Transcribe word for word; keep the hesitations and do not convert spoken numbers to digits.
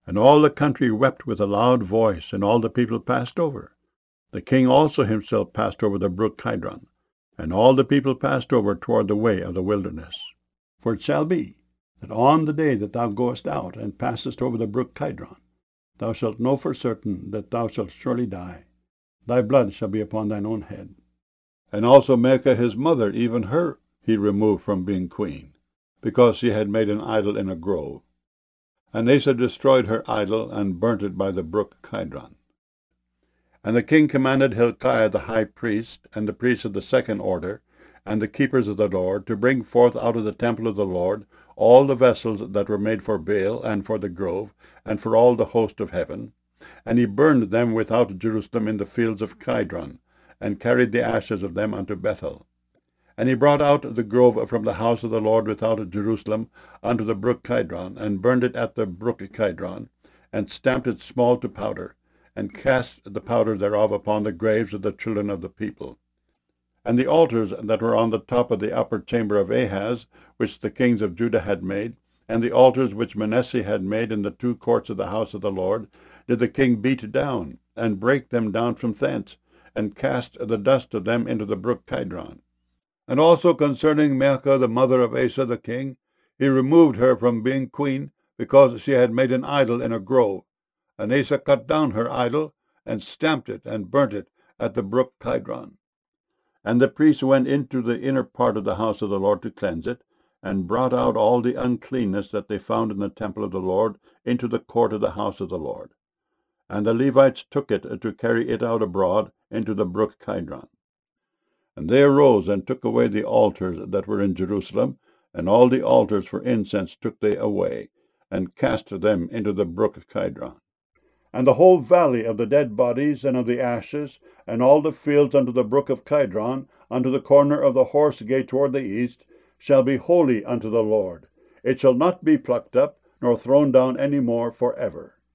And all the country wept with a loud voice, and all the people passed over. The king also himself passed over the brook Kidron, and all the people passed over toward the way of the wilderness. For it shall be, that on the day that thou goest out, and passest over the brook Kidron, thou shalt know for certain that thou shalt surely die. Thy blood shall be upon thine own head. And also Maachah his mother, even her he removed from being queen, because she had made an idol in a grove. And Asa destroyed her idol, and burnt it by the brook Kidron. And the king commanded Hilkiah the high priest, and the priests of the second order, and the keepers of the Lord, to bring forth out of the temple of the Lord all the vessels that were made for Baal, and for the grove, and for all the host of heaven. And he burned them without Jerusalem in the fields of Kidron, and carried the ashes of them unto Bethel. And he brought out the grove from the house of the Lord without Jerusalem unto the brook Kidron, and burned it at the brook Kidron, and stamped it small to powder, and cast the powder thereof upon the graves of the children of the people. And the altars that were on the top of the upper chamber of Ahaz, which the kings of Judah had made, and the altars which Manasseh had made in the two courts of the house of the Lord, did the king beat down, and break them down from thence, and cast the dust of them into the brook Kidron. And also concerning Maachah the mother of Asa the king, he removed her from being queen, because she had made an idol in a grove. And Asa cut down her idol, and stamped it, and burnt it at the brook Kidron. And the priests went into the inner part of the house of the Lord to cleanse it, and brought out all the uncleanness that they found in the temple of the Lord into the court of the house of the Lord. And the Levites took it to carry it out abroad into the brook Kidron. And they arose and took away the altars that were in Jerusalem, and all the altars for incense took they away, and cast them into the brook Kidron. And the whole valley of the dead bodies and of the ashes, and all the fields unto the brook of Kidron, unto the corner of the horse gate toward the east, shall be holy unto the Lord. It shall not be plucked up, nor thrown down any more for ever.